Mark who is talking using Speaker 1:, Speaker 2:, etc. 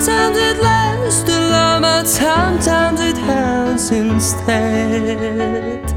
Speaker 1: Sometimes it lasts too long, but sometimes it hurts instead.